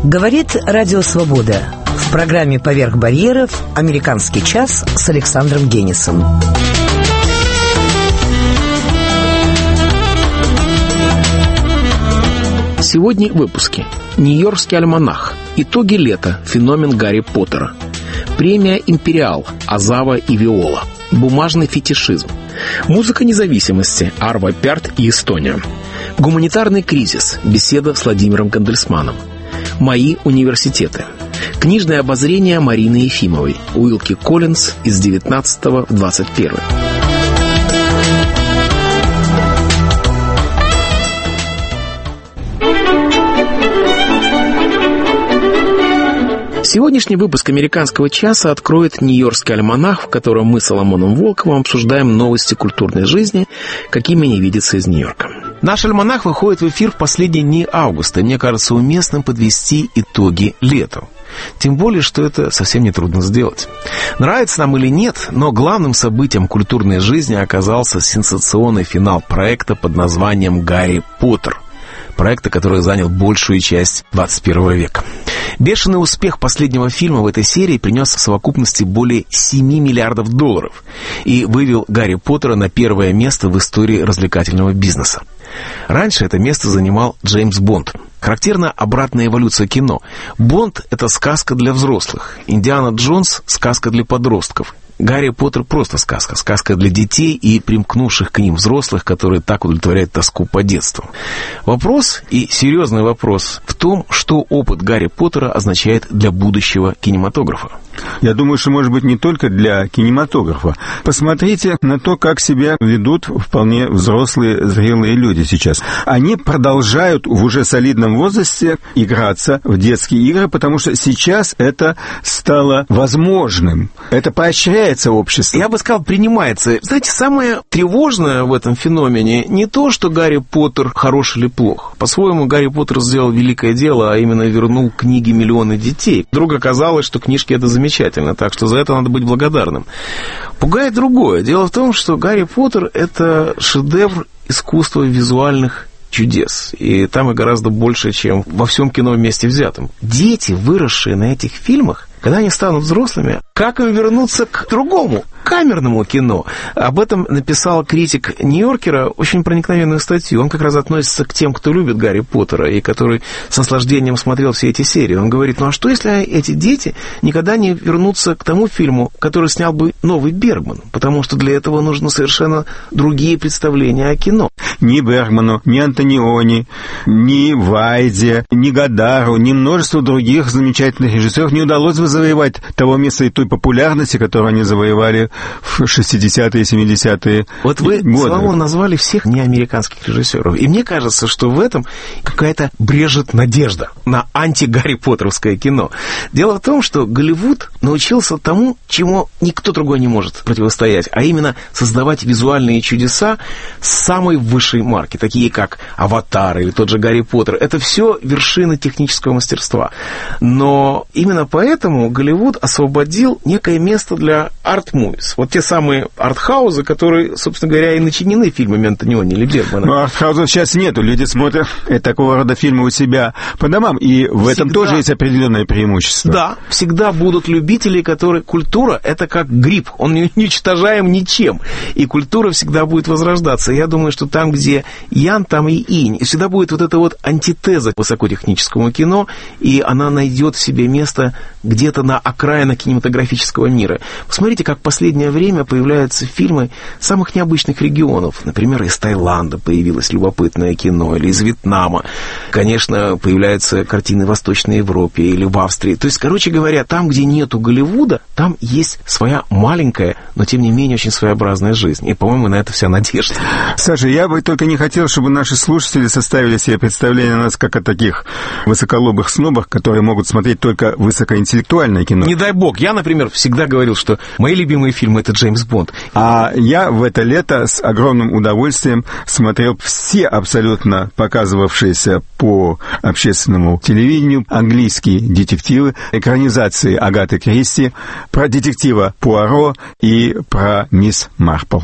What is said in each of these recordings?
Говорит Радио Свобода. В программе «Поверх барьеров» «Американский час» с Александром Генисом. Сегодня в выпуске. Нью-Йоркский альманах. Итоги лета. Феномен Гарри Поттера. Премия «Империал». Азава и Виола. Бумажный фетишизм. Музыка независимости. Арво Пярт и Эстония. Гуманитарный кризис. Беседа с Владимиром Кандельсманом. Мои университеты. Книжное обозрение Марины Ефимовой. Уилки Коллинз из 19 в 21. Сегодняшний выпуск «Американского часа» откроет Нью-Йоркский альманах, в котором мы с Соломоном Волковым обсуждаем новости культурной жизни, какими они видятся из Нью-Йорка. Наш альманах выходит в эфир в последние дни августа, и мне кажется уместным подвести итоги лету. Тем более, что это совсем не трудно сделать. Нравится нам или нет, но главным событием культурной жизни оказался сенсационный финал проекта под названием «Гарри Поттер». Проекта, который занял большую часть 21 века. Бешеный успех последнего фильма в этой серии принес в совокупности более 7 миллиардов долларов и вывел Гарри Поттера на первое место в истории развлекательного бизнеса. Раньше это место занимал Джеймс Бонд. Характерна обратная эволюция кино. Бонд — это сказка для взрослых. Индиана Джонс — сказка для подростков. Гарри Поттер просто сказка. Сказка для детей и примкнувших к ним взрослых, которые так удовлетворяют тоску по детству. Вопрос, и серьезный вопрос, в том, что опыт Гарри Поттера означает для будущего кинематографа. Я думаю, что, может быть, не только для кинематографа. Посмотрите на то, как себя ведут вполне взрослые, зрелые люди сейчас. Они продолжают в уже солидном возрасте играться в детские игры, потому что сейчас это стало возможным. Это поощряется обществом. Я бы сказал, принимается. Знаете, самое тревожное в этом феномене не то, что Гарри Поттер хорош или плох. По-своему, Гарри Поттер сделал великое дело, а именно вернул книги миллионы детей. Вдруг оказалось, что книжки — это замечательно, так что за это надо быть благодарным. Пугает другое. Дело в том, что Гарри Поттер — это шедевр искусства визуальных чудес. И там и гораздо больше, чем во всем кино вместе взятом. Дети, выросшие на этих фильмах, когда они станут взрослыми, как им вернуться к другому, камерному кино? Об этом написал критик Нью-Йоркера очень проникновенную статью. Он как раз относится к тем, кто любит Гарри Поттера и который с наслаждением смотрел все эти серии. Он говорит, ну а что, если эти дети никогда не вернутся к тому фильму, который снял бы новый Бергман? Потому что для этого нужны совершенно другие представления о кино. Ни Бергману, ни Антониони, ни Вайде, ни Гадару, ни множество других замечательных режиссеров не удалось бы завоевать того места и той популярности, которую они завоевали в 60-е, 70-е Вот вы, годы. Соломон, назвали всех неамериканских режиссеров. И мне кажется, что в этом какая-то брежет надежда на анти-Гарри Поттеровское кино. Дело в том, что Голливуд научился тому, чему никто другой не может противостоять, а именно создавать визуальные чудеса с самой высшей марки, такие как «Аватар» или тот же «Гарри Поттер». Это все вершины технического мастерства. Но именно поэтому Голливуд освободил некое место для арт-мувис. Вот те самые артхаузы, которые, собственно говоря, и начинены фильмами Антониони или Бергмана. Но артхаузов сейчас нету. Люди смотрят такого рода фильмы у себя по домам, и в этом тоже есть определенное преимущество. Да, всегда будут любители, которые... Культура — это как гриб, он не уничтожаем ничем, и культура всегда будет возрождаться. Я думаю, что там, где ян, там и инь. И всегда будет вот эта вот антитеза высокотехническому кино, и она найдет в себе место где-то на окраинах кинематографического мира. Посмотрите, как в последнее время появляются фильмы самых необычных регионов. Например, из Таиланда появилось любопытное кино, или из Вьетнама. Конечно, появляются картины в Восточной Европе или в Австрии. То есть, короче говоря, там, где нету Голливуда, там есть своя маленькая, но тем не менее очень своеобразная жизнь. И, по-моему, на это вся надежда. Саша, я бы только не хотел, чтобы наши слушатели составили себе представление о нас как о таких высоколобых снобах, которые могут смотреть только высокоинтеллектуальное кино. Не дай бог. Я, например, всегда говорил, что мои любимые фильмы — это Джеймс Бонд. А я в это лето с огромным удовольствием смотрел все абсолютно показывавшиеся по общественному телевидению английские детективы, экранизации Агаты Кристи, про детектива Пуаро и про мисс Марпл.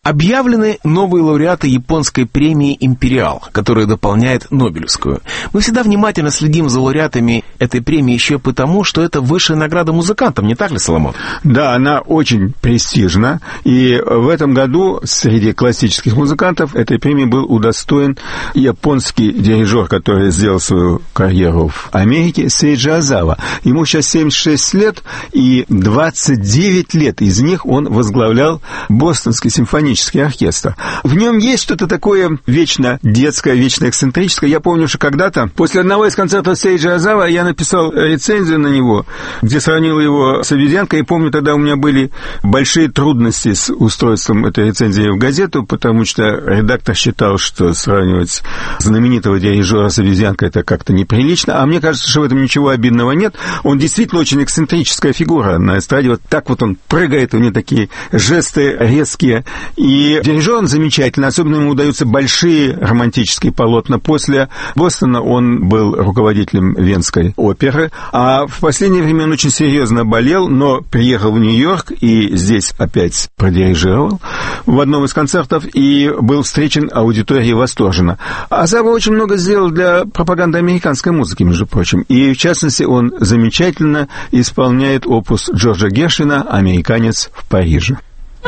Объявлены новые лауреаты японской премии «Империал», которая дополняет Нобелевскую. Мы всегда внимательно следим за лауреатами этой премии еще потому, что это высшая награда музыкантам, не так ли, Соломон? Да, она очень престижна, и в этом году среди классических музыкантов этой премии был удостоен японский дирижер, который сделал свою карьеру в Америке, Сейджи Озава. Ему сейчас 76 лет, и 29 лет из них он возглавлял Бостонский симфонический оркестр. В нем есть что-то такое вечно детское, вечно эксцентрическое. Я помню, что когда-то, после одного из концертов Сейджи Озава, я написал рецензию на него, где сравнил его с обезьянкой, и помню, тогда у меня были большие трудности с устройством этой рецензии в газету, потому что редактор считал, что сравнивать знаменитого дирижера с обезьянкой это как-то неприлично, а мне кажется, что в этом ничего обидного нет. Он действительно очень эксцентрическая фигура на эстраде, вот так вот он прыгает, у него такие жесты резкие. И дирижер он замечательный, особенно ему удаются большие романтические полотна. После Бостона он был руководителем Венской оперы, а в последнее время он очень серьезно болел, но приехал в Нью-Йорк и здесь опять продирижировал в одном из концертов и был встречен аудиторией восторженно. Озава очень много сделал для пропаганды американской музыки, между прочим, и в частности он замечательно исполняет опус Джорджа Гершвина «Американец в Париже».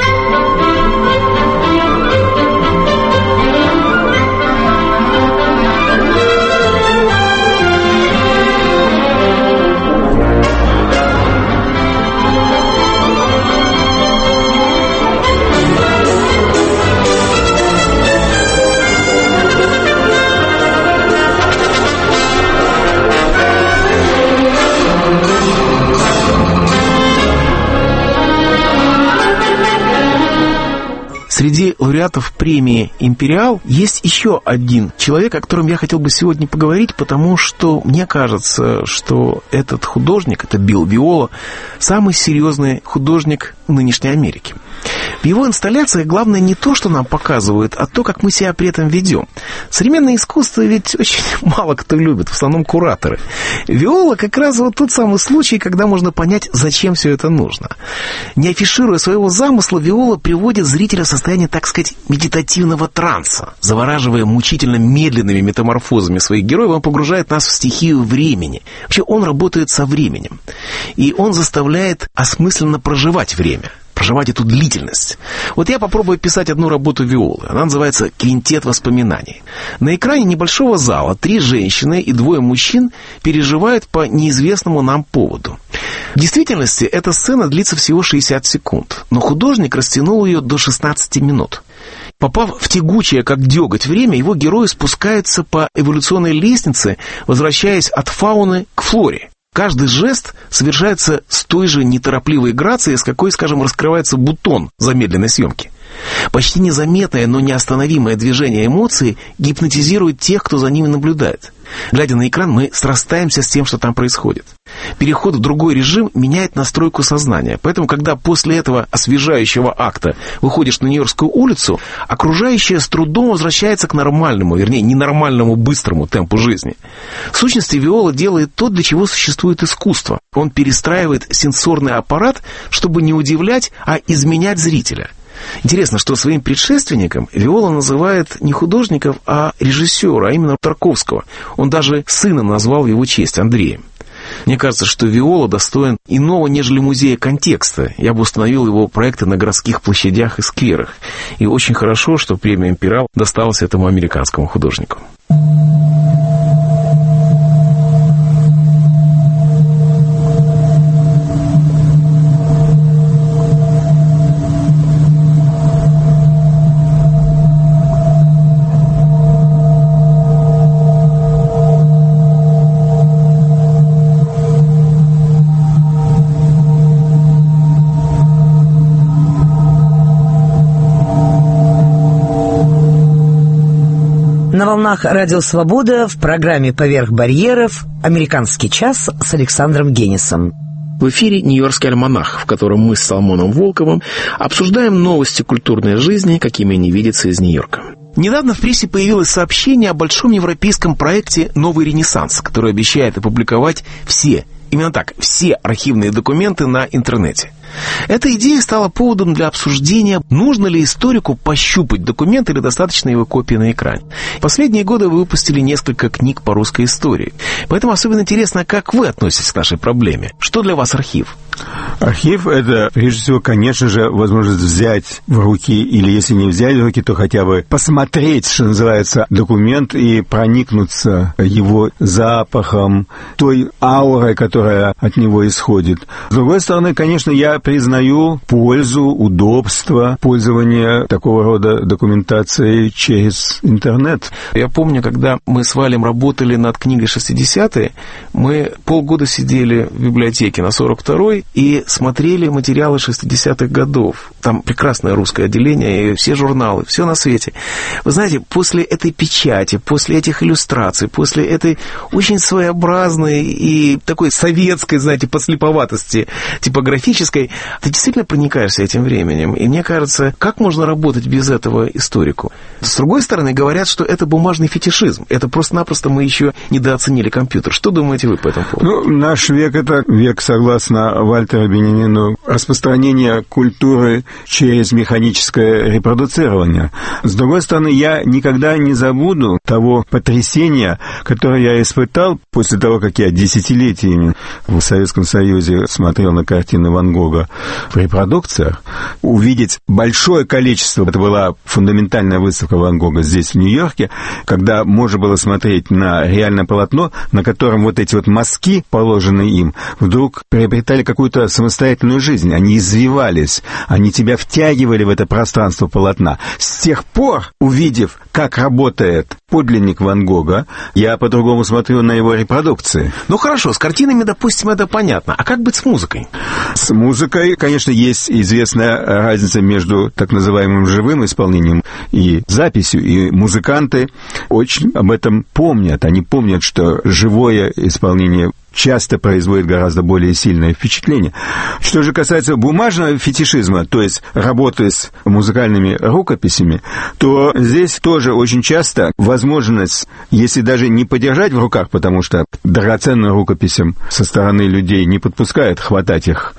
Среди лауреатов премии «Империал» есть еще один человек, о котором я хотел бы сегодня поговорить, потому что мне кажется, что этот художник, это Билл Виола, самый серьезный художник в нынешней Америке. В его инсталляциях главное не то, что нам показывают, а то, как мы себя при этом ведем. Современное искусство ведь очень мало кто любит, в основном кураторы. Виола как раз вот тот самый случай, когда можно понять, зачем все это нужно. Не афишируя своего замысла, Виола приводит зрителя в состояние, так сказать, медитативного транса. Завораживая мучительно медленными метаморфозами своих героев, он погружает нас в стихию времени. Вообще он работает со временем. И он заставляет осмысленно проживать время. Проживать эту длительность. Вот я попробую описать одну работу Виолы. Она называется «Квинтет воспоминаний». На экране небольшого зала 3 женщины и 2 мужчин переживают по неизвестному нам поводу. В действительности эта сцена длится всего 60 секунд, но художник растянул ее до 16 минут. Попав в тягучее, как деготь, время, его герои спускаются по эволюционной лестнице, возвращаясь от фауны к флоре. Каждый жест совершается с той же неторопливой грацией, с какой, скажем, раскрывается бутон замедленной съемки. Почти незаметное, но неостановимое движение эмоций гипнотизирует тех, кто за ними наблюдает. Глядя на экран, мы срастаемся с тем, что там происходит. Переход в другой режим меняет настройку сознания. Поэтому, когда после этого освежающего акта выходишь на Нью-Йоркскую улицу, окружающее с трудом возвращается к нормальному, вернее, ненормальному быстрому темпу жизни. В сущности, Виола делает то, для чего существует искусство. Он перестраивает сенсорный аппарат, чтобы не удивлять, а изменять зрителя. Интересно, что своим предшественником Виола называет не художников, а режиссера, а именно Тарковского. Он даже сына назвал в его честь, Андреем. Мне кажется, что Виола достоин иного, нежели музея контекста. Я бы установил его проекты на городских площадях и скверах. И очень хорошо, что премия «Империал» досталась этому американскому художнику. На волнах «Радио Свобода» в программе «Поверх барьеров» «Американский час» с Александром Генисом. В эфире «Нью-Йоркский альманах», в котором мы с Соломоном Волковым обсуждаем новости культурной жизни, какими они видятся из Нью-Йорка. Недавно в прессе появилось сообщение о большом европейском проекте «Новый Ренессанс», который обещает опубликовать все, именно так, все архивные документы на интернете. Эта идея стала поводом для обсуждения, нужно ли историку пощупать документ или достаточно его копии на экране. В последние годы вы выпустили несколько книг по русской истории. Поэтому особенно интересно, как вы относитесь к нашей проблеме. Что для вас архив? Архив — это, прежде всего, конечно же, возможность взять в руки, или если не взять в руки, то хотя бы посмотреть, что называется, документ и проникнуться его запахом, той аурой, которая от него исходит. С другой стороны, конечно, я признаю пользу, удобство пользования такого рода документацией через интернет. Я помню, когда мы с Валем работали над книгой «60-е», мы полгода сидели в библиотеке на 42-й и смотрели материалы 60-х годов. Там прекрасное русское отделение, и все журналы, все на свете. Вы знаете, после этой печати, после этих иллюстраций, после этой очень своеобразной и такой советской, знаете, подслеповатости типографической, ты действительно проникаешься этим временем. И мне кажется, как можно работать без этого историку? С другой стороны, говорят, что это бумажный фетишизм. Это просто-напросто мы еще недооценили компьютер. Что думаете вы по этому поводу? Наш век — это век, согласно Вальтеру Бенемину, распространения культуры через механическое репродуцирование. С другой стороны, я никогда не забуду того потрясения, которое я испытал после того, как я десятилетиями в Советском Союзе смотрел на картины Ван Гога в репродукциях. Увидеть большое количество, это была фундаментальная выставка Ван Гога здесь, в Нью-Йорке, когда можно было смотреть на реальное полотно, на котором вот эти вот мазки, положенные им, вдруг приобретали какую-то самостоятельную жизнь. Они извивались, они тебя втягивали в это пространство полотна. С тех пор, увидев, как работает подлинник Ван Гога, я по-другому смотрю на его репродукции. Ну хорошо, с картинами, допустим, это понятно. А как быть с музыкой? С музыкой, конечно, есть известная разница между так называемым живым исполнением и записью. И музыканты очень об этом помнят. Они помнят, что живое исполнение часто производит гораздо более сильное впечатление. Что же касается бумажного фетишизма, то есть работы с музыкальными рукописями, то здесь тоже очень часто возможность, если даже не подержать в руках, потому что драгоценным рукописям со стороны людей не подпускают хватать их,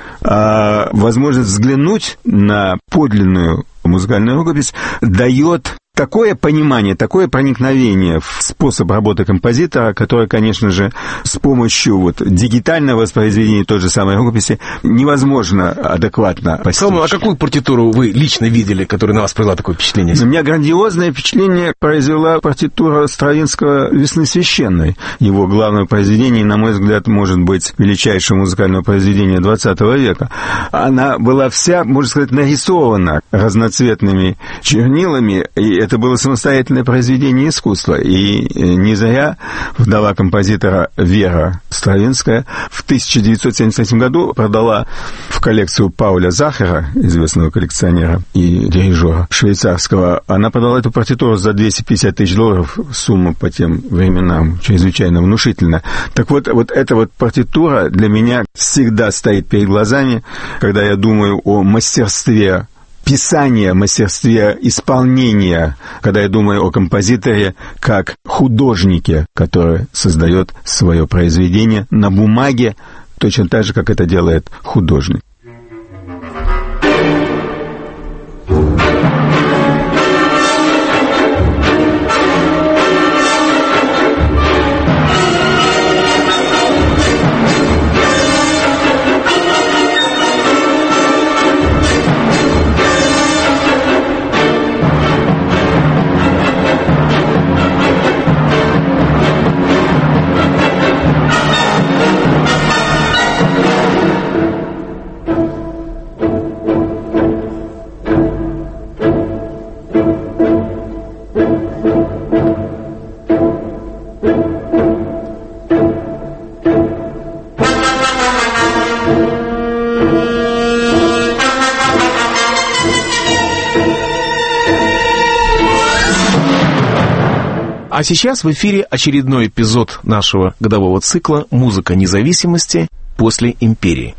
а возможность взглянуть на подлинную музыкальную рукопись дает такое понимание, такое проникновение в способ работы композитора, которое, конечно же, с помощью дигитального воспроизведения той же самой рукописи невозможно адекватно постичь. Соломон, а какую партитуру вы лично видели, которая на вас произвела такое впечатление? На меня грандиозное впечатление произвела партитура Стравинского «Весны священной». Его главное произведение, на мой взгляд, может быть величайшее музыкальное произведение XX века. Она была вся, можно сказать, нарисована разноцветными чернилами, и это было самостоятельное произведение искусства. И не зря вдова композитора Вера Стравинская в 1973 году продала в коллекцию Пауля Захера, известного коллекционера и дирижера швейцарского, она продала эту партитуру за $250 тысяч, сумма по тем временам чрезвычайно внушительна. Так вот эта партитура для меня всегда стоит перед глазами, когда я думаю о мастерстве писания, мастерстве исполнения, когда я думаю о композиторе как художнике, который создает свое произведение на бумаге, точно так же, как это делает художник. А сейчас в эфире очередной эпизод нашего годового цикла «Музыка независимости после империи».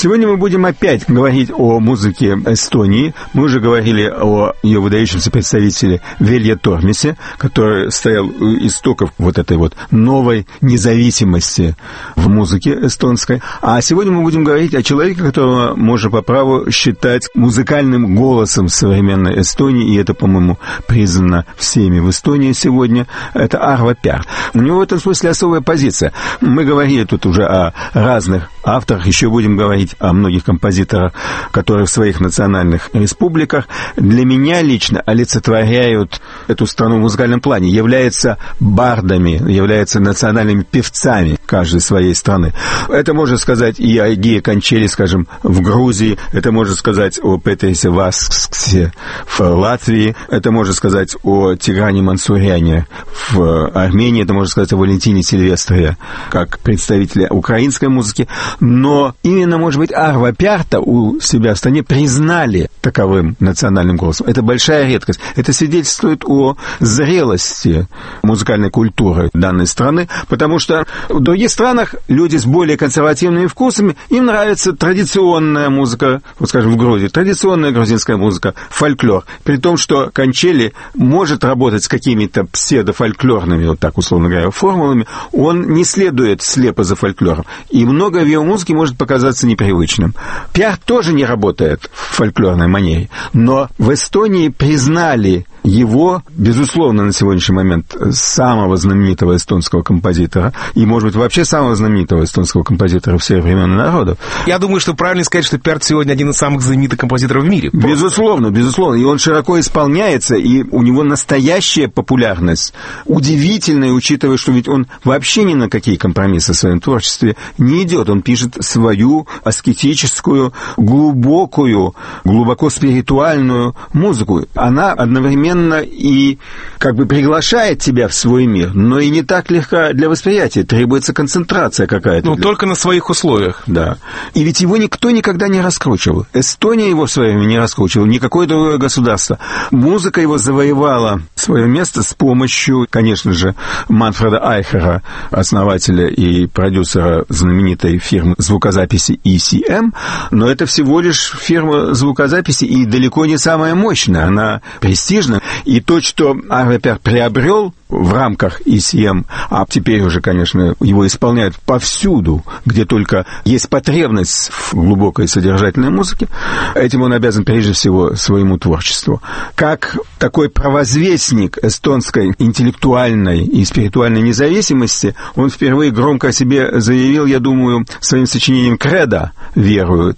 Сегодня мы будем опять говорить о музыке Эстонии. Мы уже говорили о ее выдающемся представителе Велja Tormise, который стоял у истоков вот этой вот новой независимости в музыке эстонской. А сегодня мы будем говорить о человеке, которого можно по праву считать музыкальным голосом современной Эстонии, и это, по-моему, признано всеми в Эстонии сегодня. Это Arvo Pärt. У него в этом смысле особая позиция. Мы говорили тут уже о разных авторах, еще будем говорить о многих композиторах, которые в своих национальных республиках для меня лично олицетворяют эту страну в музыкальном плане, являются бардами, являются национальными певцами каждой своей страны. Это можно сказать и о Гие Кончели, скажем, в Грузии, это можно сказать о Петрисе Васксе в Латвии, это можно сказать о Тигране Мансуряне в Армении, это можно сказать о Валентине Сильвестрове как представителе украинской музыки. Но именно, может быть, Arvo Pärt'а у себя в стране признали таковым национальным голосом. Это большая редкость. Это свидетельствует о зрелости музыкальной культуры данной страны, потому что в других странах люди с более консервативными вкусами, им нравится традиционная музыка, вот скажем, в Грузии, традиционная грузинская музыка, фольклор. При том, что Кончели может работать с какими-то псевдофольклорными, вот так условно говоря, формулами, он не следует слепо за фольклором. И много в его музыке может показаться непривычным. Пярт тоже не работает в фольклорной манере, но в Эстонии признали его, безусловно, на сегодняшний момент самого знаменитого эстонского композитора, и, может быть, вообще самого знаменитого эстонского композитора всех времен и народов. Я думаю, что правильно сказать, что Пярт сегодня один из самых знаменитых композиторов в мире. Безусловно, безусловно. И он широко исполняется, и у него настоящая популярность. Удивительная, учитывая, что ведь он вообще ни на какие компромиссы в своем творчестве не идет. Он пишет свою аскетическую, глубокую, глубоко спиритуальную музыку. Она одновременно и как бы приглашает тебя в свой мир, но и не так легко для восприятия. Требуется концентрация какая-то. Ну, только на своих условиях. Да. И ведь его никто никогда не раскручивал. Эстония его в свое время не раскручивала, никакое другое государство. Музыка его завоевала свое место с помощью, конечно же, Манфреда Айхера, основателя и продюсера знаменитой фирмы звукозаписи ECM, но это всего лишь фирма звукозаписи и далеко не самая мощная, она престижна. И то, что Arvo Pärt приобрел в рамках ECM, а теперь уже, конечно, его исполняют повсюду, где только есть потребность в глубокой содержательной музыке, этим он обязан прежде всего своему творчеству. Как такой провозвестник эстонской интеллектуальной и спиритуальной независимости, он впервые громко о себе заявил, я думаю, своим сочинением «Кредо», верую,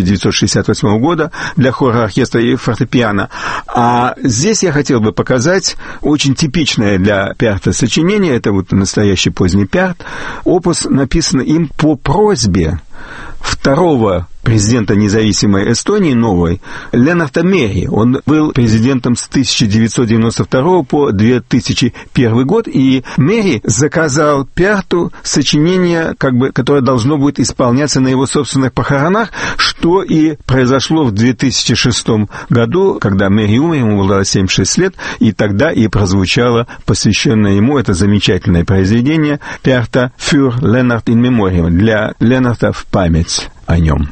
1968 года для хора, оркестра и фортепиано. А здесь я хотел бы показать очень типичное для Пярта сочинение, это вот настоящий поздний Пярт. Опус написан им по просьбе второго президента независимой Эстонии, новой, Ленарта Мери. Он был президентом с 1992 по 2001 год, и Мери заказал Пярту сочинение, которое должно будет исполняться на его собственных похоронах, что и произошло в 2006 году, когда Мери умер, ему было 76 лет, и тогда и прозвучало посвященное ему это замечательное произведение Пярта «Für Lennart in Memoriam», для Ленарта в память о нем.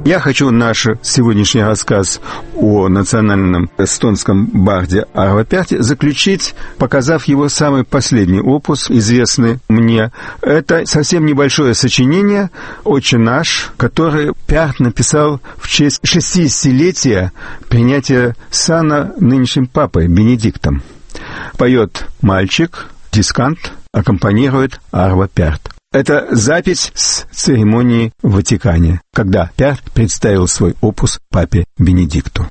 Я хочу наш сегодняшний рассказ о национальном эстонском барде Арво Пärti заключить, показав его самый последний опус, известный мне. Это совсем небольшое сочинение «Отче наш», которое Пärт написал в честь 60-летия принятия сана нынешним папой Бенедиктом. Поет мальчик, дискант, аккомпанирует Арво Пärti. Это запись с церемонии в Ватикане, когда Пärт представил свой опус папе Бенедикту.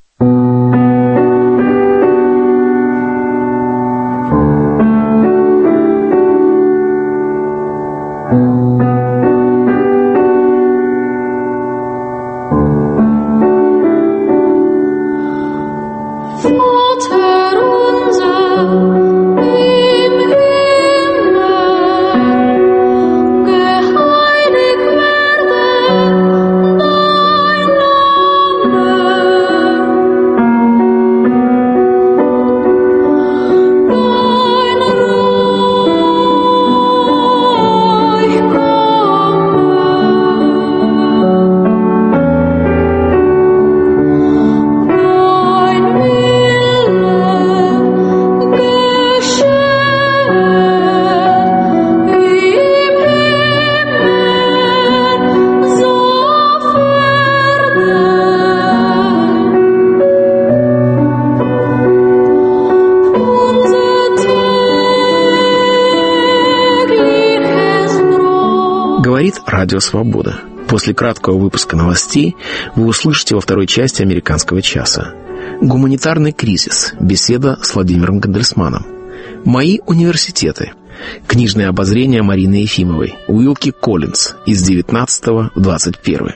Радио «Свобода». После краткого выпуска новостей вы услышите во второй части «Американского часа». Гуманитарный кризис. Беседа с Владимиром Гандельсманом. Мои университеты. Книжное обозрение Марины Ефимовой. Уилки Коллинз. Из 19 в 21.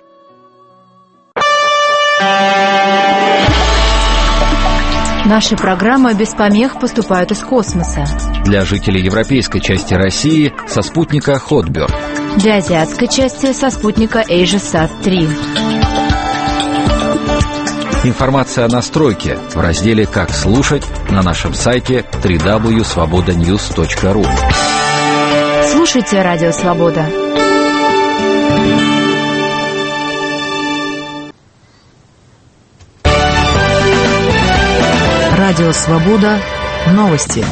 Наши программы без помех поступают из космоса. Для жителей европейской части России со спутника Хотберг. Для азиатской части со спутника AsiaSat-3. Информация о настройке в разделе «Как слушать» на нашем сайте www.svobodanews.ru. Слушайте Радио Свобода. Радио Свобода. Новости.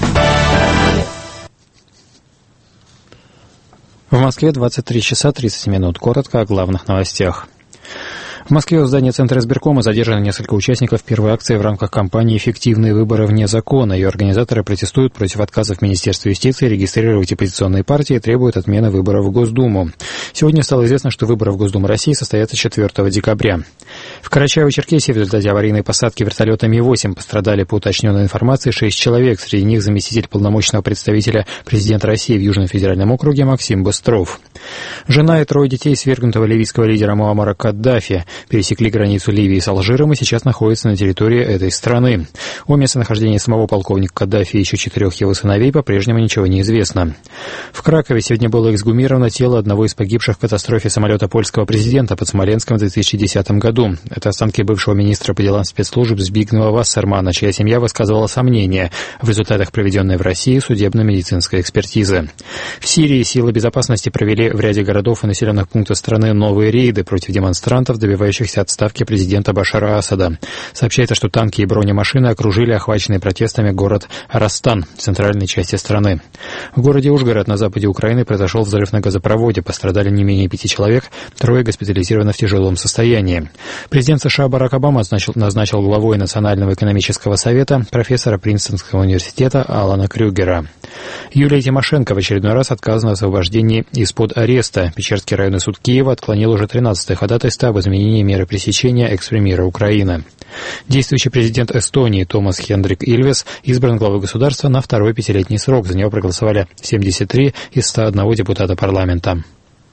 В Москве 23 часа 30 минут. Коротко о главных новостях. В Москве у здания Центра избиркома задержаны несколько участников первой акции в рамках кампании «Эффективные выборы вне закона». Ее организаторы протестуют против отказов Министерства юстиции регистрировать оппозиционные партии и требуют отмены выборов в Госдуму. Сегодня стало известно, что выборы в Госдуму России состоятся 4 декабря. В Карачаево-Черкесии в результате аварийной посадки вертолета Ми-8 пострадали, по уточненной информации, 6 человек. Среди них заместитель полномочного представителя президента России в Южном федеральном округе Максим Быстров. Жена и 3 детей свергнутого ливийского лидера Муаммара Каддафи пересекли границу Ливии с Алжиром и сейчас находятся на территории этой страны. О местонахождении самого полковника Каддафи и еще 4 его сыновей по-прежнему ничего не известно. В Кракове сегодня было эксгумировано тело одного из погибших в катастрофе самолета польского президента под Смоленском в 2010 году. Это останки бывшего министра по делам спецслужб Збигнева Вассермана, чья семья высказывала сомнения в результатах проведенной в России судебно-медицинской экспертизы. В Сирии силы безопасности провели в ряде городов и населенных пунктов страны новые рейды против демонстрантов, добивающихся отставки президента Башара Асада. Сообщается, что танки и бронемашины окружили охваченный протестами город Растан в центральной части страны. В городе Ужгород на западе Украины произошел взрыв на газопроводе. Пострадали не менее 5 человек, 3 госпитализированы в тяжелом состоянии. Президент США Барак Обама назначил главой Национального экономического совета профессора Принстонского университета Алана Крюгера. Юлия Тимошенко в очередной раз отказана в освобождении из-под ареста. Печерский районный суд Киева отклонил уже 13-е ходатайство об изменении меры пресечения экс-премьера Украины. Действующий президент Эстонии Томас Хендрик Ильвес избран главой государства на 2-й 5-летний срок. За него проголосовали 73 из 101 депутата парламента.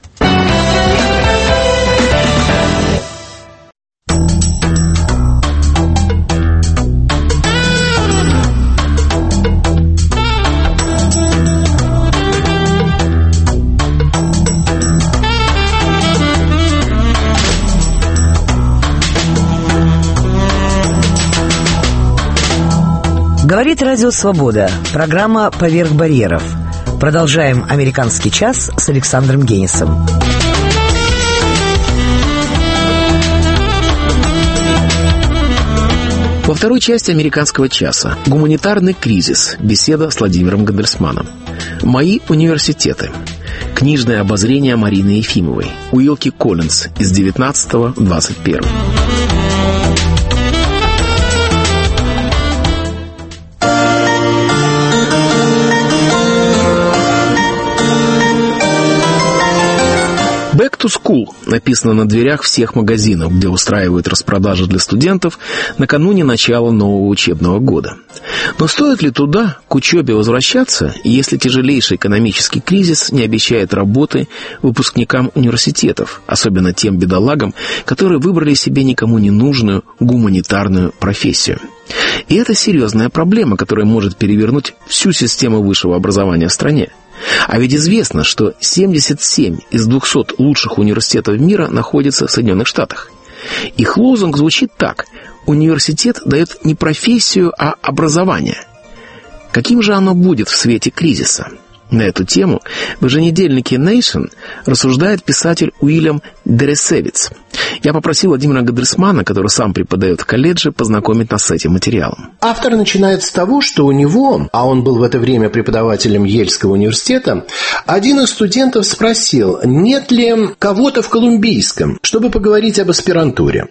Говорит Радио Свобода. Программа «Поверх барьеров». Продолжаем «Американский час» с Александром Генисом. Во второй части «Американского часа» гуманитарный кризис. Беседа с Владимиром Гандельсманом. Мои университеты. Книжное обозрение Марины Ефимовой. Уилки Коллинз из 19-21. «Back to School» написано на дверях всех магазинов, где устраивают распродажи для студентов накануне начала нового учебного года. Но стоит ли туда, к учебе, возвращаться, если тяжелейший экономический кризис не обещает работы выпускникам университетов, особенно тем бедолагам, которые выбрали себе никому не нужную гуманитарную профессию? И это серьезная проблема, которая может перевернуть всю систему высшего образования в стране. А ведь известно, что 77 из 200 лучших университетов мира находятся в Соединенных Штатах. Их лозунг звучит так: университет дает не профессию, а образование. Каким же оно будет в свете кризиса? На эту тему в еженедельнике Nation рассуждает писатель Уильям Дересевиц. Я попросил Владимира Гандельсмана, который сам преподает в колледже, познакомить нас с этим материалом. Автор начинает с того, что у него, а он был в это время преподавателем Ельского университета, один из студентов спросил, нет ли кого-то в Колумбийском, чтобы поговорить об аспирантуре.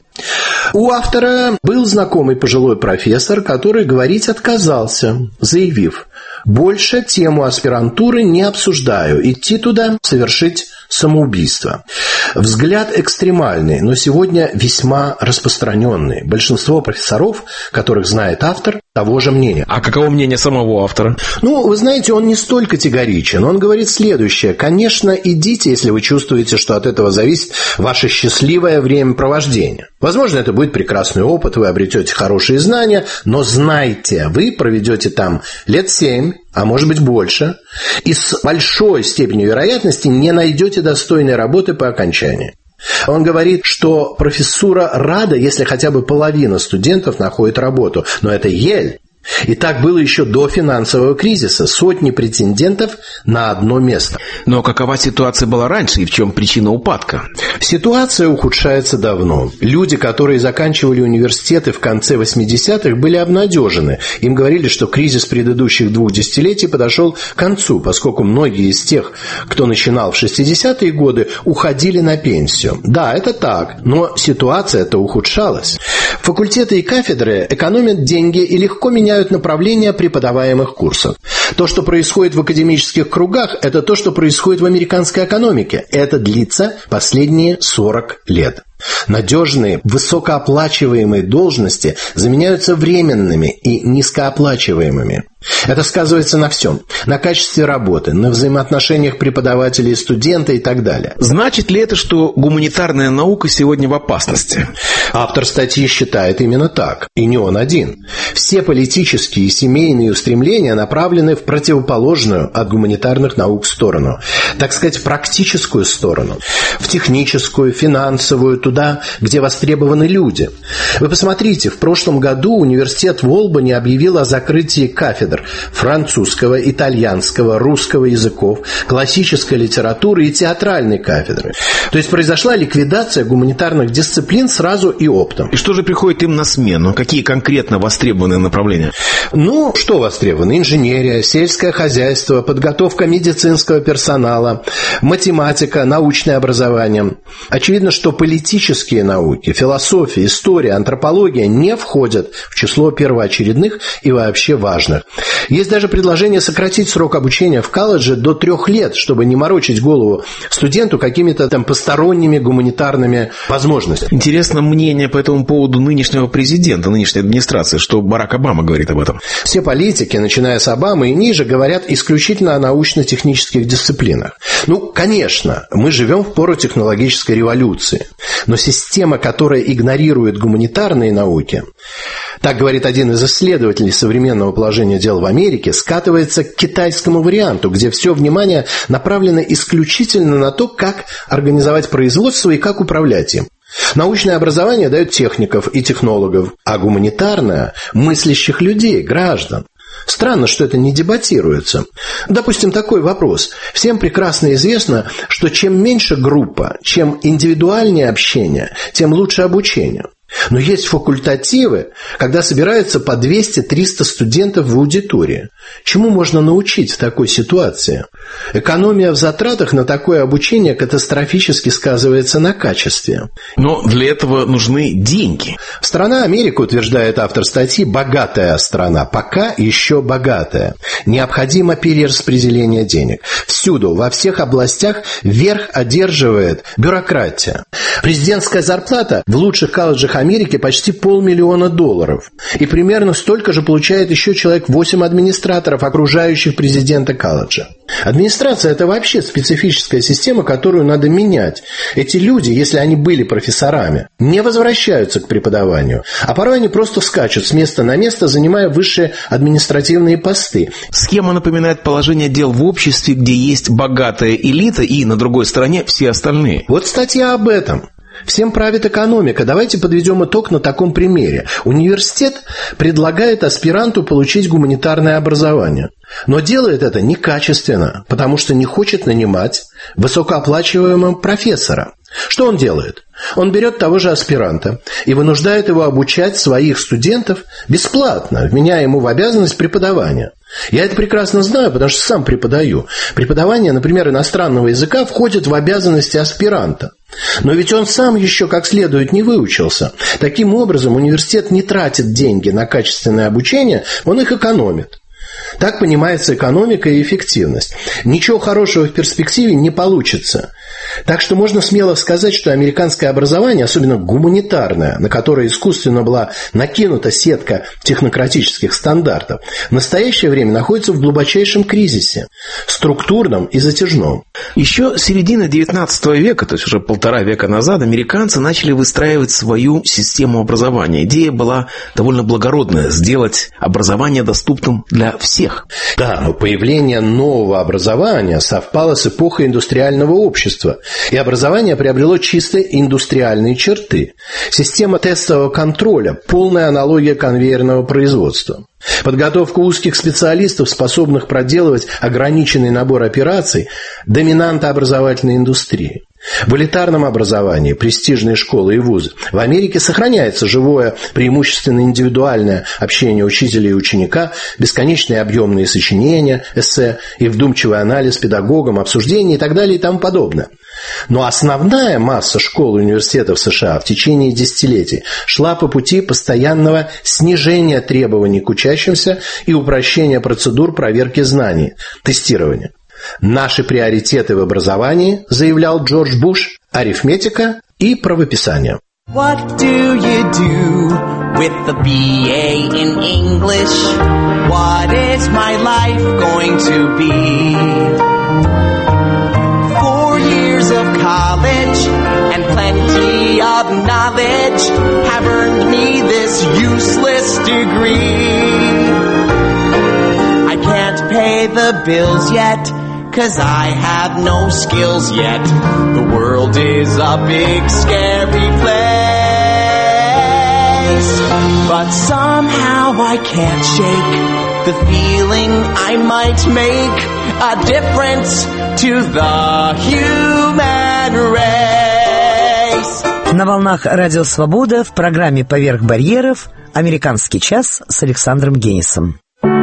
У автора был знакомый пожилой профессор, который говорить отказался, заявив: «Больше тему аспирантуры не обсуждаю, идти туда, совершить самоубийство». Взгляд экстремальный, но сегодня весьма распространенный. Большинство профессоров, которых знает автор, того же мнения. А каково мнение самого автора? Вы знаете, он не столь категоричен. Он говорит следующее: конечно, идите, если вы чувствуете, что от этого зависит ваше счастливое времяпровождение. Возможно, это будет прекрасный опыт, вы обретете хорошие знания, но знайте, вы проведете там лет 7, а может быть больше, и с большой степенью вероятности не найдете достойной работы по окончании. Он говорит, что профессура рада, если хотя бы половина студентов находит работу, но это Йель. И так было еще до финансового кризиса. Сотни претендентов на одно место. Но какова ситуация была раньше и в чем причина упадка? Ситуация ухудшается давно. Люди, которые заканчивали университеты в конце 80-х, были обнадежены. Им говорили, что кризис предыдущих 2 десятилетий подошел к концу, поскольку многие из тех, кто начинал в 60-е годы, уходили на пенсию. Да, это так, но ситуация-то ухудшалась. Факультеты и кафедры экономят деньги и легко меняют направления преподаваемых курсов. То, что происходит в академических кругах, это то, что происходит в американской экономике. Это длится последние 40 лет. Надежные, высокооплачиваемые должности заменяются временными и низкооплачиваемыми. Это сказывается на всем. На качестве работы, на взаимоотношениях преподавателя и студента и так далее. Значит ли это, что гуманитарная наука сегодня в опасности? Автор статьи считает именно так. И не он один. Все политические и семейные устремления направлены в противоположную от гуманитарных наук сторону. Так сказать, в практическую сторону. В техническую, финансовую, туда, где востребованы люди. Вы посмотрите, в прошлом году университет в Олбани объявил о закрытии кафедр французского, итальянского, русского языков, классической литературы и театральной кафедры. То есть произошла ликвидация гуманитарных дисциплин сразу и оптом. И что же приходит им на смену? Какие конкретно востребованные направления? Что востребовано? Инженерия, сельское хозяйство, подготовка медицинского персонала, математика, научное образование. Очевидно, что политические науки, философия, история, антропология не входят в число первоочередных и вообще важных. Есть даже предложение сократить срок обучения в колледже до 3 лет, чтобы не морочить голову студенту какими-то там посторонними гуманитарными возможностями. Интересно мнение по этому поводу нынешнего президента, нынешней администрации, что Барак Обама говорит об этом. Все политики, начиная с Обамы и ниже, говорят исключительно о научно-технических дисциплинах. Конечно, мы живем в пору технологической революции, но система, которая игнорирует гуманитарные науки, так говорит один из исследователей современного положения дел в Америке, скатывается к китайскому варианту, где все внимание направлено исключительно на то, как организовать производство и как управлять им. Научное образование дает техников и технологов, а гуманитарное – мыслящих людей, граждан. Странно, что это не дебатируется. Допустим, такой вопрос. Всем прекрасно известно, что чем меньше группа, чем индивидуальнее общение, тем лучше обучение. Но есть факультативы, когда собираются по 200-300 студентов в аудитории. Чему можно научить в такой ситуации? Экономия в затратах на такое обучение катастрофически сказывается на качестве. Но для этого нужны деньги. Страна Америка, утверждает автор статьи, богатая страна, пока еще богатая. Необходимо перераспределение денег. Всюду, во всех областях верх одерживает бюрократия. Президентская зарплата в лучших колледжах Америки почти $500 000. И примерно столько же получает еще человек 8 администраторов, окружающих президента колледжа. Администрация – это вообще специфическая система, которую надо менять. Эти люди, если они были профессорами, не возвращаются к преподаванию, а порой они просто скачут с места на место, занимая высшие административные посты. Схема напоминает положение дел в обществе, где есть богатая элита и на другой стороне все остальные. Вот статья об этом. Всем правит экономика. Давайте подведем итог на таком примере. Университет предлагает аспиранту получить гуманитарное образование. Но делает это некачественно, потому что не хочет нанимать высокооплачиваемого профессора. Что он делает? Он берет того же аспиранта и вынуждает его обучать своих студентов бесплатно, вменяя ему в обязанность преподавания. Я это прекрасно знаю, потому что сам преподаю. Преподавание, например, иностранного языка входит в обязанности аспиранта. Но ведь он сам еще как следует не выучился. Таким образом, университет не тратит деньги на качественное обучение, он их экономит. Так понимается экономика и эффективность. Ничего хорошего в перспективе не получится. Так что можно смело сказать, что американское образование, особенно гуманитарное, на которое искусственно была накинута сетка технократических стандартов, в настоящее время находится в глубочайшем кризисе, структурном и затяжном. Еще с середины XIX века, то есть уже 1,5 века назад, американцы начали выстраивать свою систему образования. Идея была довольно благородная – сделать образование доступным для всех. Да, но появление нового образования совпало с эпохой индустриального общества, и образование приобрело чисто индустриальные черты. Система тестового контроля, полная аналогия конвейерного производства. Подготовка узких специалистов, способных проделывать ограниченный набор операций, доминанта образовательной индустрии. В элитарном образовании, престижные школы и вузы, в Америке сохраняется живое, преимущественно индивидуальное общение учителя и ученика, бесконечные объемные сочинения, эссе и вдумчивый анализ педагогом, обсуждения и так далее и тому подобное. Но основная масса школ и университетов США в течение десятилетий шла по пути постоянного снижения требований к учащимся и упрощения процедур проверки знаний, тестирования. Наши приоритеты в образовании, заявлял Джордж Буш, арифметика и правописание. What do you do with the BA in English? What is my life going to be? 4 years of college and plenty of knowledge have earned me this useless degree. I can't pay the bills yet, 'cause I have no skills yet. The world is a big scary place, but somehow I can't shake the feeling I might make a difference to the human race. На волнах Радио Свобода в программе «Поверх барьеров» «Американский час» с Александром Генисом.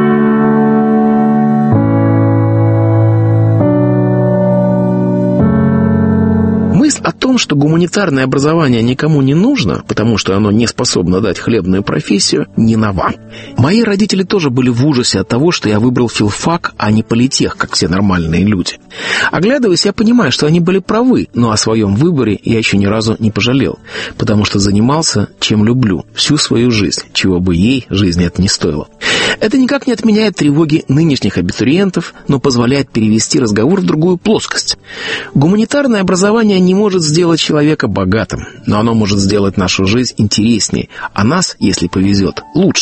Мысль о том, что гуманитарное образование никому не нужно, потому что оно не способно дать хлебную профессию, не нова. Мои родители тоже были в ужасе от того, что я выбрал филфак, а не политех, как все нормальные люди. Оглядываясь, я понимаю, что они были правы, но о своем выборе я еще ни разу не пожалел, потому что занимался, чем люблю, всю свою жизнь, чего бы ей жизни это не стоило. Это никак не отменяет тревоги нынешних абитуриентов, но позволяет перевести разговор в другую плоскость. Гуманитарное образование не может сделать человека богатым, но оно может сделать нашу жизнь интереснее, а нас, если повезет, лучше.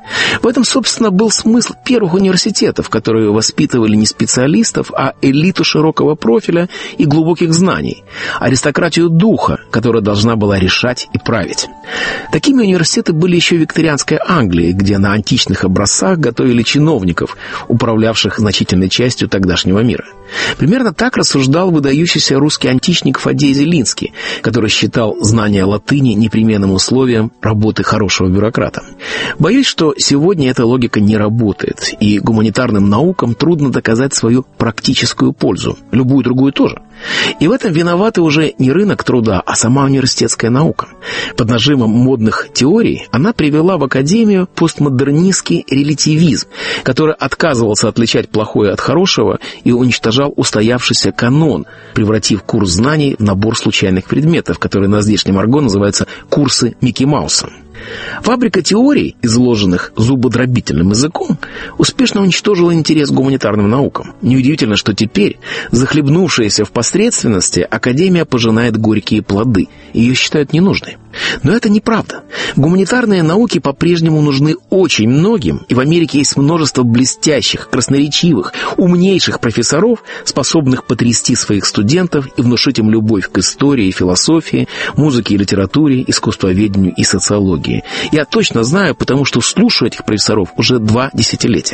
В этом, собственно, был смысл первых университетов, которые воспитывали не специалистов, а элиту широкого профиля и глубоких знаний, аристократию духа, которая должна была решать и править. Такими университеты были еще в викторианской Англии, где на античных образцах готовили чиновников, управлявших значительной частью тогдашнего мира. Примерно так рассуждал выдающийся русский античник Фадей Зелинский, который считал знание латыни непременным условием работы хорошего бюрократа. Боюсь, что сегодня эта логика не работает, и гуманитарным наукам трудно доказать свою практическую пользу, любую другую тоже. И в этом виноваты уже не рынок труда, а сама университетская наука. Под нажимом модных теорий она привела в академию постмодернистский релятивизм, который отказывался отличать плохое от хорошего и уничтожал устоявшийся канон, превратив курс знаний в набор случайных предметов, которые на здешнем арго называются «курсы Микки Мауса». Фабрика теорий, изложенных зубодробительным языком, успешно уничтожила интерес к гуманитарным наукам. Неудивительно, что теперь, захлебнувшаяся в посредственности, Академия пожинает горькие плоды. Ее считают ненужной. Но это неправда. Гуманитарные науки по-прежнему нужны очень многим, и в Америке есть множество блестящих, красноречивых, умнейших профессоров, способных потрясти своих студентов и внушить им любовь к истории и философии, музыке и литературе, искусствоведению и социологии. Я точно знаю, потому что слушаю этих профессоров уже 2 десятилетия.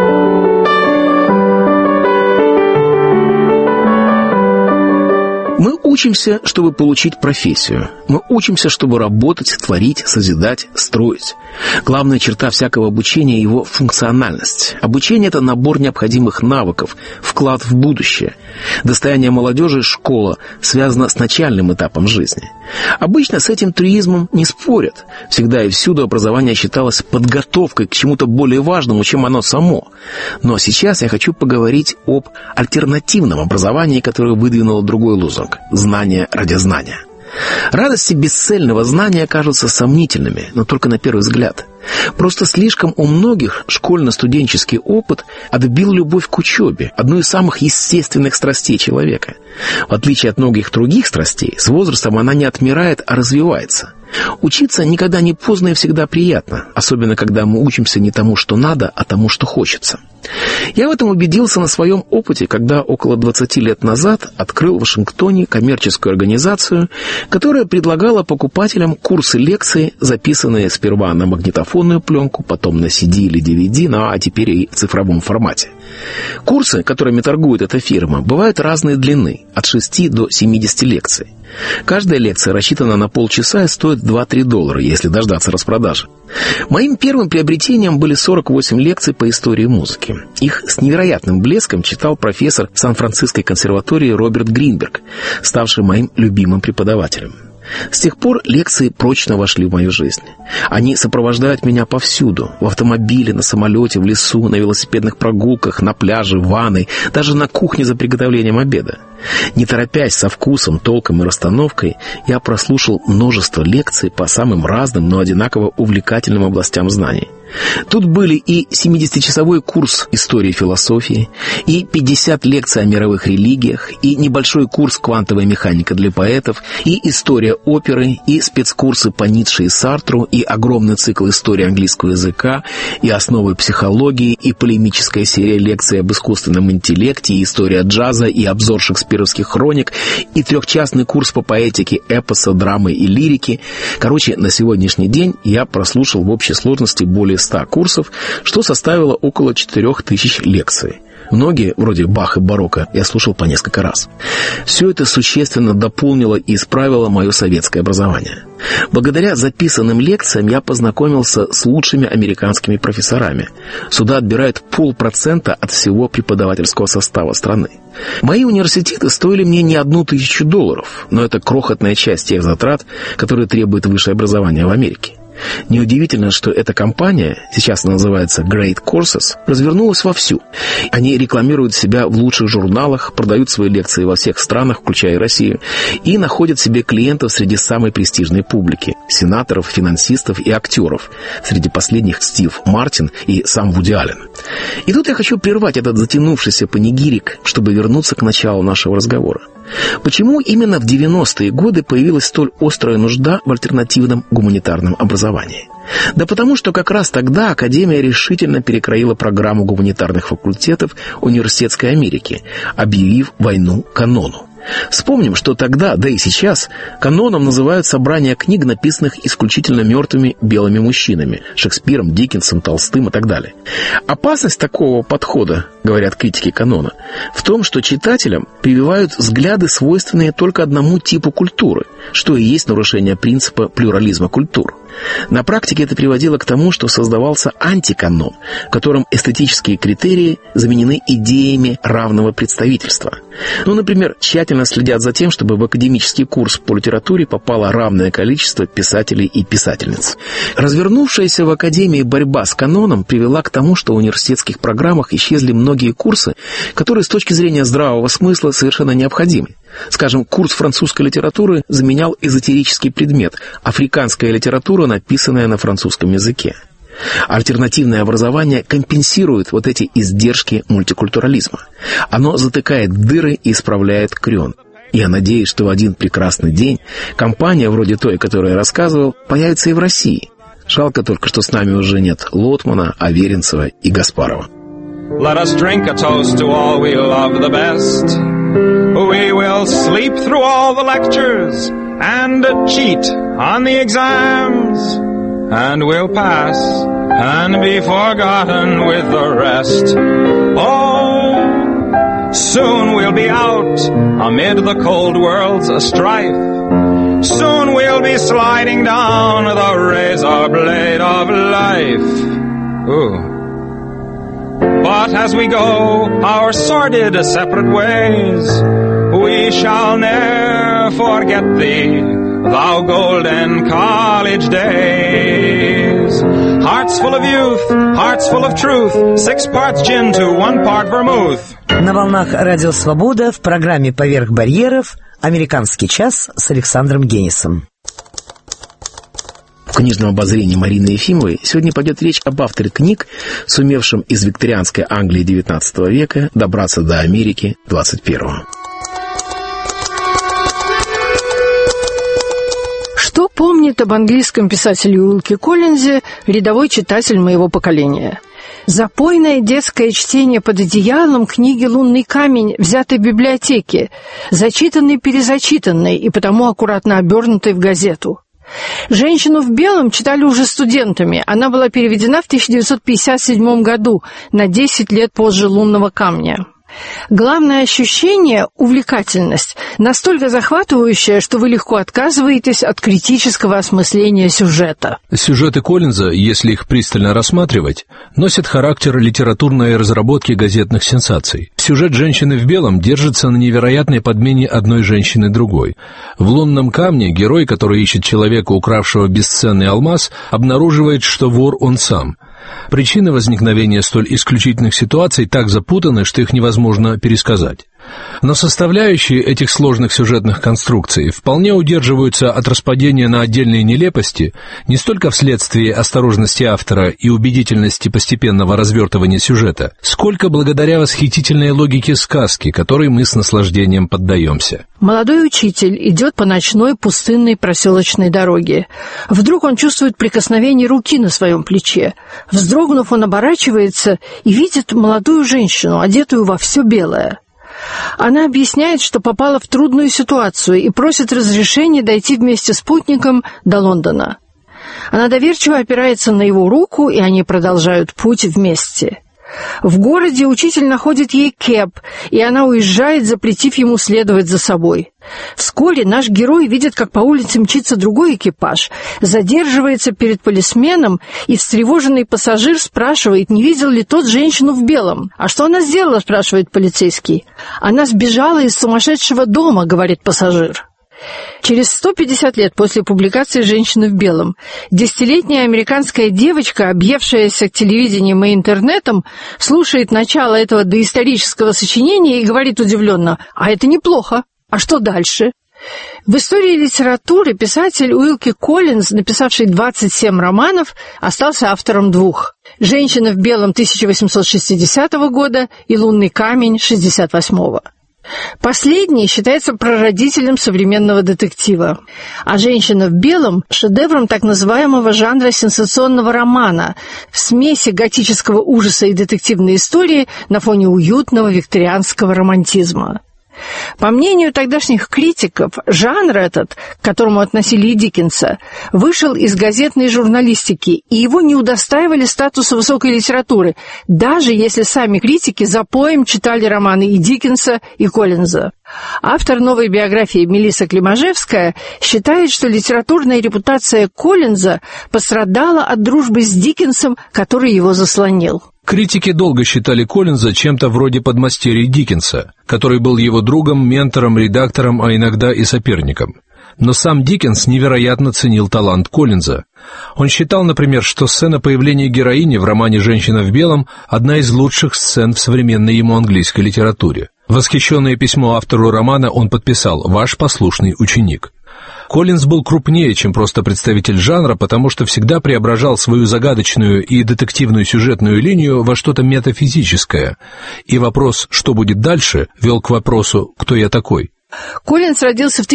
Мы учимся, чтобы получить профессию. Мы учимся, чтобы работать, творить, созидать, строить. Главная черта всякого обучения – его функциональность. Обучение – это набор необходимых навыков, вклад в будущее. Достояние молодежи – школа, связано с начальным этапом жизни. Обычно с этим трюизмом не спорят. Всегда и всюду образование считалось подготовкой к чему-то более важному, чем оно само. Но сейчас я хочу поговорить об альтернативном образовании, которое выдвинуло другой лозунг – знание ради знания. Радости бесцельного знания кажутся сомнительными, но только на первый взгляд. Просто слишком у многих школьно-студенческий опыт отбил любовь к учебе, одну из самых естественных страстей человека. В отличие от многих других страстей, с возрастом она не отмирает, а развивается. Учиться никогда не поздно и всегда приятно, особенно когда мы учимся не тому, что надо, а тому, что хочется. Я в этом убедился на своем опыте, когда около 20 лет назад открыл в Вашингтоне коммерческую организацию, которая предлагала покупателям курсы лекций, записанные сперва на магнитофонную пленку, потом на CD или DVD, а теперь и в цифровом формате. Курсы, которыми торгует эта фирма, бывают разной длины, от 6 до 70 лекций. Каждая лекция рассчитана на полчаса и стоит $2-3, если дождаться распродажи. Моим первым приобретением были 48 лекций по истории музыки. Их с невероятным блеском читал профессор Сан-Франциской консерватории Роберт Гринберг, ставший моим любимым преподавателем. С тех пор лекции прочно вошли в мою жизнь. Они сопровождают меня повсюду. В автомобиле, на самолете, в лесу, на велосипедных прогулках, на пляже, в ванной, даже на кухне за приготовлением обеда. Не торопясь, со вкусом, толком и расстановкой, я прослушал множество лекций по самым разным, но одинаково увлекательным областям знаний. Тут были и 70-часовой курс истории и философии, и 50 лекций о мировых религиях, и небольшой курс «Квантовая механика для поэтов», и история оперы, и спецкурсы по Ницше и Сартру, и огромный цикл истории английского языка, и основы психологии, и полемическая серия лекций об искусственном интеллекте, и история джаза, и обзор шекспировских хроник, и 3-часный курс по поэтике, эпоса, драмы и лирики. Короче, на сегодняшний день я прослушал в общей сложности более 100 курсов, что составило около 4000 лекций. Многие, вроде Баха и барокко, я слушал по несколько раз. Все это существенно дополнило и исправило мое советское образование. Благодаря записанным лекциям я познакомился с лучшими американскими профессорами. Сюда отбирают 0,5% от всего преподавательского состава страны. Мои университеты стоили мне не $1000, но это крохотная часть тех затрат, которые требует высшее образование в Америке. Неудивительно, что эта компания, сейчас она называется Great Courses, развернулась вовсю. Они рекламируют себя в лучших журналах, продают свои лекции во всех странах, включая Россию, и находят себе клиентов среди самой престижной публики – сенаторов, финансистов и актеров. Среди последних Стив Мартин и сам Вуди Аллен. И тут я хочу прервать этот затянувшийся панигирик, чтобы вернуться к началу нашего разговора. Почему именно в 90-е годы появилась столь острая нужда в альтернативном гуманитарном образовании? образовании? Да потому что как раз тогда Академия решительно перекроила программу гуманитарных факультетов Университетской Америки, объявив войну канону. Вспомним, что тогда, да и сейчас, каноном называют собрания книг, написанных исключительно мертвыми белыми мужчинами – Шекспиром, Диккенсом, Толстым и так далее. Опасность такого подхода, говорят критики канона, в том, что читателям прививают взгляды, свойственные только одному типу культуры, что и есть нарушение принципа плюрализма культур. На практике это приводило к тому, что создавался антиканон, в котором эстетические критерии заменены идеями равного представительства. Например, тщательно следят за тем, чтобы в академический курс по литературе попало равное количество писателей и писательниц. Развернувшаяся в Академии борьба с каноном привела к тому, что в университетских программах исчезли многие курсы, которые с точки зрения здравого смысла совершенно необходимы. Скажем, курс французской литературы заменял эзотерический предмет – африканская литература, написанная на французском языке. Альтернативное образование компенсирует вот эти издержки мультикультурализма. Оно затыкает дыры и исправляет крен. Я надеюсь, что в один прекрасный день компания, вроде той, о которой я рассказывал, появится и в России. Жалко только, что с нами уже нет Лотмана, Аверинцева и Гаспарова. Let us drink a toast to all we love the best. We will sleep through all the lectures and cheat on the exams. And we'll pass and be forgotten with the rest. Oh, soon we'll be out amid the cold world's strife. Soon we'll be sliding down the razor blade of life. Ooh. But as we go our sordid separate ways, we shall ne'er forget thee, thou golden college days. Hearts full of youth, hearts full of truth, 6 parts gin to 1 part vermouth. На волнах Радио Свобода в программе «Поверх барьеров» «Американский час» с Александром Генисом. В книжном обозрении Марины Ефимовой сегодня пойдет речь об авторе книг, сумевшем из викторианской Англии XIX века добраться до Америки XXI. Что помнит об английском писателе Уилке Коллинзе рядовой читатель моего поколения? Запойное детское чтение под одеялом книги «Лунный камень», взятой в библиотеке, зачитанной-перезачитанной и потому аккуратно обернутой в газету. «Женщину в белом» читали уже студентами. Она была переведена в 1957 году, на 10 лет позже «Лунного камня». Главное ощущение – увлекательность, настолько захватывающая, что вы легко отказываетесь от критического осмысления сюжета. Сюжеты Коллинза, если их пристально рассматривать, носят характер литературной разработки газетных сенсаций. Сюжет «Женщины в белом» держится на невероятной подмене одной женщины другой. В «Лунном камне» герой, который ищет человека, укравшего бесценный алмаз, обнаруживает, что вор он сам. Причины возникновения столь исключительных ситуаций так запутаны, что их невозможно пересказать. Но составляющие этих сложных сюжетных конструкций вполне удерживаются от распадения на отдельные нелепости не столько вследствие осторожности автора и убедительности постепенного развертывания сюжета, сколько благодаря восхитительной логике сказки, которой мы с наслаждением поддаемся. Молодой учитель идет по ночной пустынной проселочной дороге. Вдруг он чувствует прикосновение руки на своем плече. Вздрогнув, он оборачивается и видит молодую женщину, одетую во все белое. Она объясняет, что попала в трудную ситуацию и просит разрешения дойти вместе с спутником до Лондона. Она доверчиво опирается на его руку, и они продолжают путь вместе. В городе учитель находит ей кэб, и она уезжает, запретив ему следовать за собой. Вскоре наш герой видит, как по улице мчится другой экипаж, задерживается перед полисменом, и встревоженный пассажир спрашивает, не видел ли тот женщину в белом. «А что она сделала?» – спрашивает полицейский. «Она сбежала из сумасшедшего дома», – говорит пассажир. Через 150 лет после публикации «Женщины в белом» 10-летняя американская девочка, объевшаяся телевидением и интернетом, слушает начало этого доисторического сочинения и говорит удивленно: «А это неплохо. А что дальше?» В истории литературы писатель Уилке Коллинз, написавший 27 романов, остался автором 2: «Женщина в белом» 1860 года и «Лунный камень» 68-го. Последний считается прародителем современного детектива, а «Женщина в белом» — шедевром так называемого жанра сенсационного романа, смеси готического ужаса и детективной истории на фоне уютного викторианского романтизма. По мнению тогдашних критиков, жанр этот, к которому относили и Диккенса, вышел из газетной журналистики, и его не удостаивали статуса высокой литературы, даже если сами критики запоем читали романы и Диккенса, и Коллинза. Автор новой биографии Мелисса Климажевская считает, что литературная репутация Коллинза пострадала от дружбы с Диккенсом, который его заслонил. Критики долго считали Коллинза чем-то вроде подмастерья Диккенса, который был его другом, ментором, редактором, а иногда и соперником. Но сам Диккенс невероятно ценил талант Коллинза. Он считал, например, что сцена появления героини в романе «Женщина в белом» – одна из лучших сцен в современной ему английской литературе. Восхищенное письмо автору романа он подписал «Ваш послушный ученик». Коллинз был крупнее, чем просто представитель жанра, потому что всегда преображал свою загадочную и детективную сюжетную линию во что-то метафизическое, и вопрос «что будет дальше?» вел к вопросу «кто я такой?». Коллинз родился в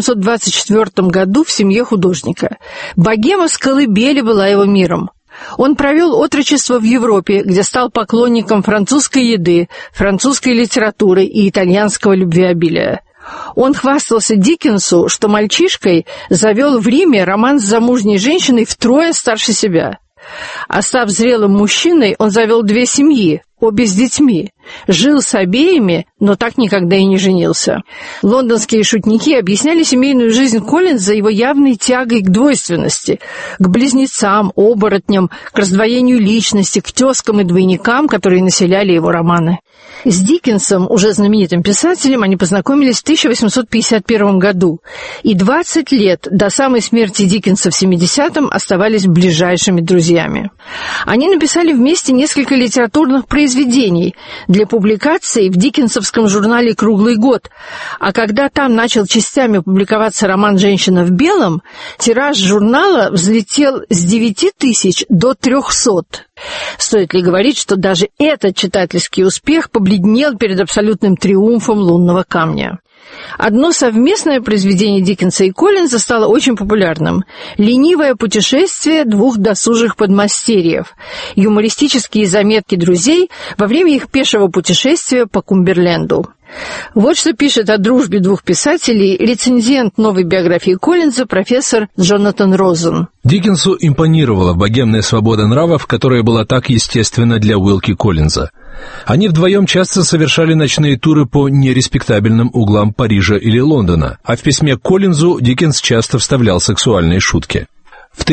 1824 году в семье художника. Богема с колыбели была его миром. Он провел отрочество в Европе, где стал поклонником французской еды, французской литературы и итальянского любвеобилия. Он хвастался Диккенсу, что мальчишкой завел в Риме роман с замужней женщиной втрое старше себя. А став зрелым мужчиной, он завел 2 семьи, обе с детьми. Жил с обеими, но так никогда и не женился. Лондонские шутники объясняли семейную жизнь Коллинза его явной тягой к двойственности, к близнецам, оборотням, к раздвоению личности, к тезкам и двойникам, которые населяли его романы. С Диккенсом, уже знаменитым писателем, они познакомились в 1851 году, и 20 лет до самой смерти Диккенса в 70-м оставались ближайшими друзьями. Они написали вместе несколько литературных произведений для публикации в диккенсовском журнале «Круглый год», а когда там начал частями публиковаться роман «Женщина в белом», тираж журнала взлетел с 9 тысяч до 300. Стоит ли говорить, что даже этот читательский успех побледнел перед абсолютным триумфом «Лунного камня». Одно совместное произведение Диккенса и Коллинза стало очень популярным – «Ленивое путешествие 2 досужих подмастерьев», юмористические заметки друзей во время их пешего путешествия по Кумберленду. Вот что пишет о дружбе 2 писателей рецензент новой биографии Коллинза профессор Джонатан Розен. Диккенсу импонировала богемная свобода нравов, которая была так естественна для Уилки Коллинза. Они вдвоем часто совершали ночные туры по нереспектабельным углам Парижа или Лондона, а в письме к Коллинзу Диккенс часто вставлял сексуальные шутки. В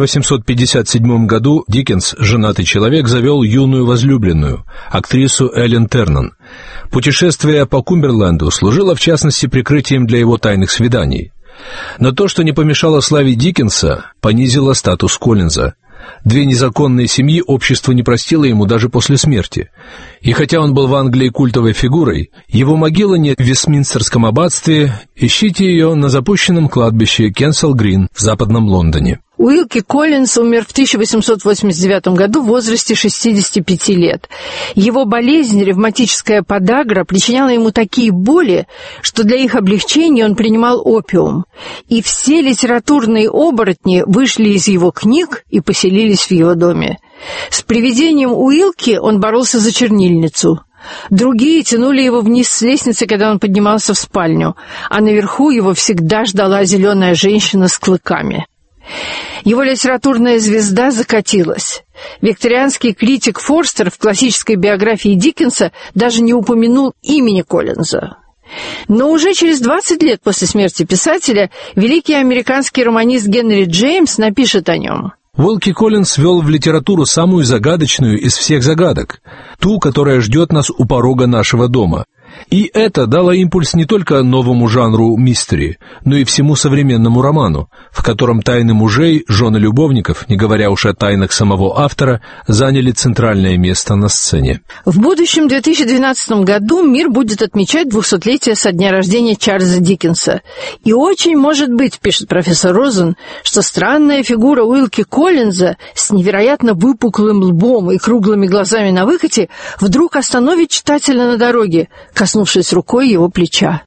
1857 году Диккенс, женатый человек, завел юную возлюбленную, актрису Эллен Тернан. Путешествие по Кумберленду служило в частности прикрытием для его тайных свиданий. Но то, что не помешало славе Диккенса, понизило статус Коллинза. 2 незаконные семьи общество не простило ему даже после смерти. И хотя он был в Англии культовой фигурой, его могила нет в Вестминстерском аббатстве, ищите ее на запущенном кладбище Кенсал-Грин в западном Лондоне. Уилки Коллинз умер в 1889 году в возрасте 65 лет. Его болезнь, ревматическая подагра, причиняла ему такие боли, что для их облегчения он принимал опиум. И все литературные оборотни вышли из его книг и поселились в его доме. С привидением Уилки он боролся за чернильницу. Другие тянули его вниз с лестницы, когда он поднимался в спальню, а наверху его всегда ждала зеленая женщина с клыками. Его литературная звезда закатилась. Викторианский критик Форстер в классической биографии Диккенса даже не упомянул имени Коллинза. Но уже через 20 лет после смерти писателя великий американский романист Генри Джеймс напишет о нем. Уилки Коллинз ввел в литературу самую загадочную из всех загадок, ту, которая ждет нас у порога нашего дома. И это дало импульс не только новому жанру мистери, но и всему современному роману, в котором тайны мужей, жены любовников, не говоря уж о тайнах самого автора, заняли центральное место на сцене. В будущем 2012 году мир будет отмечать 200-летие со дня рождения Чарльза Диккенса. И очень может быть, пишет профессор Розен, что странная фигура Уилки Коллинза с невероятно выпуклым лбом и круглыми глазами на выкате вдруг остановит читателя на дороге, коснувшись рукой его плеча.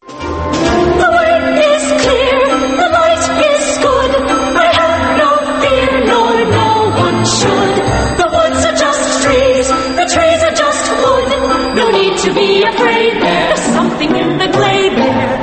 To be afraid, there's something in the clay bear.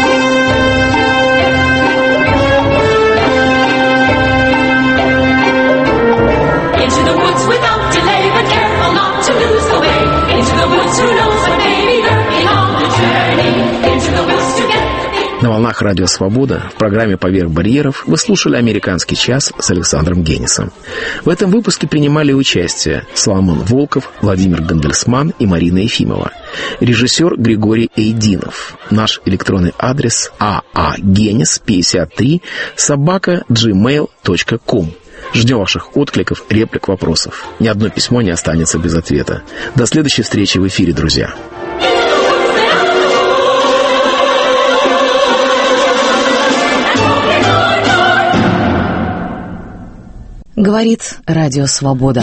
Into the woods without delay, but careful not to lose the way. Into the woods, who knows what may be lurking on the journey. Into the woods to get. На волнах Радио Свобода в программе «Поверх барьеров» вы слушали «Американский час» с Александром Генисом. В этом выпуске принимали участие Соломон Волков, Владимир Гандельсман и Марина Ефимова. Режиссер Григорий Эйдинов. Наш электронный адрес aagenis53@gmail.com. Ждем ваших откликов, реплик, вопросов. Ни одно письмо не останется без ответа. До следующей встречи в эфире, друзья. Говорит Радио Свобода.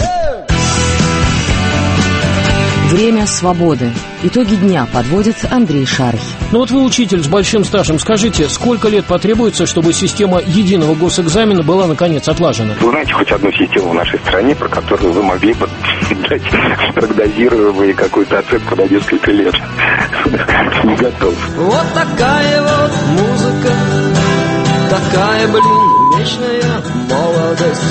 Время свободы. Итоги дня подводит Андрей Шарх. Ну вот вы учитель с большим стажем. Скажите, сколько лет потребуется, чтобы система единого госэкзамена была, наконец, отлажена? Вы знаете хоть одну систему в нашей стране, про которую вы могли бы дать прогнозируемую какую-то оценку на несколько лет? Не готов. Вот такая вот музыка, такая, вечная молодость.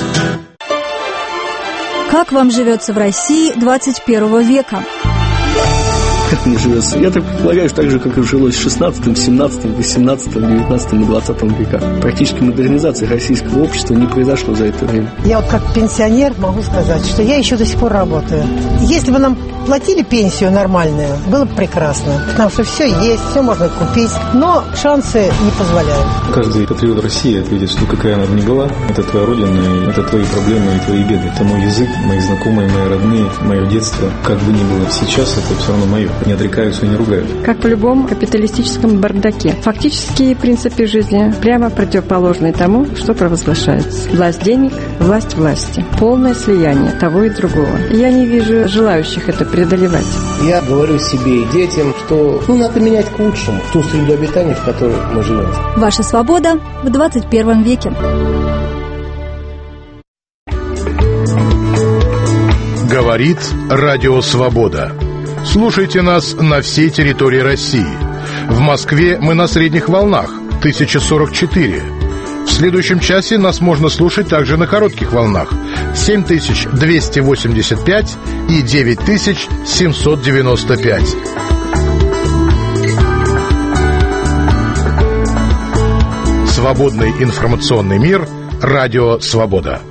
Как вам живется в России 21 века? Как мне живется? Я так предполагаю, что так же, как и жилось в 16, 17, 18, 19 и 20 веках. Практически модернизации российского общества не произошло за это время. Я вот как пенсионер могу сказать, что я еще до сих пор работаю. Если бы нам платили пенсию нормальную, было бы прекрасно. Потому что все есть, все можно купить, но шансы не позволяют. Каждый патриот России ответит, что какая она бы ни была, это твоя родина, это твои проблемы и твои беды. Это мой язык, мои знакомые, мои родные, мое детство. Как бы ни было сейчас, это все равно мое. Не отрекаются и не ругают. Как в любом капиталистическом бардаке. Фактические принципы жизни прямо противоположны тому, что провозглашается. Власть денег, власть власти. Полное слияние того и другого. Я не вижу желающих это преодолевать. Я говорю себе и детям, что надо менять к лучшему ту среду обитания, в которой мы живем. Ваша свобода в 21 веке. Говорит Радио Свобода. Слушайте нас на всей территории России. В Москве мы на средних волнах 1044. В следующем часе нас можно слушать также на коротких волнах 7285 и 9795. Свободный информационный мир. Радио Свобода.